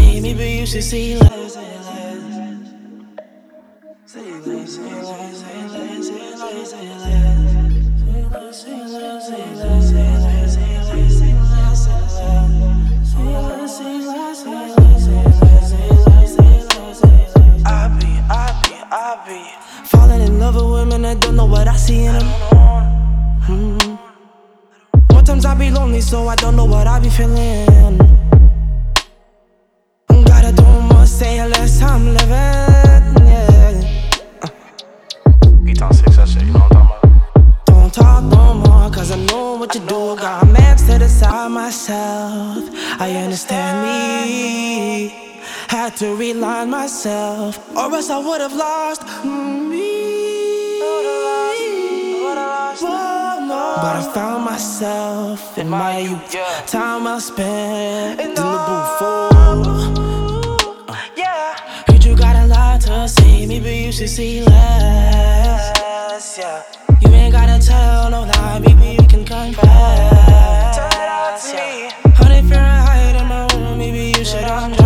see me, but you should see less. I be falling in love with women that don't know what I see in them. More times I be lonely, so I don't know what I be feeling. Gotta do more, say less, I'm living, yeah. Beat on 6, that shit, you know what I'm talking about? Don't talk no more, cause I know what you do. Got max to the side myself, I understand me. Had to realign myself, or else I would've lost me. Whoa, no. But I found myself in my youth, time well spent in the booth for. Heard you got a lot to say, maybe you should see less. You ain't gotta tell no lie, maybe you can confess. 100 Fahrenheit in my room, maybe you should undress.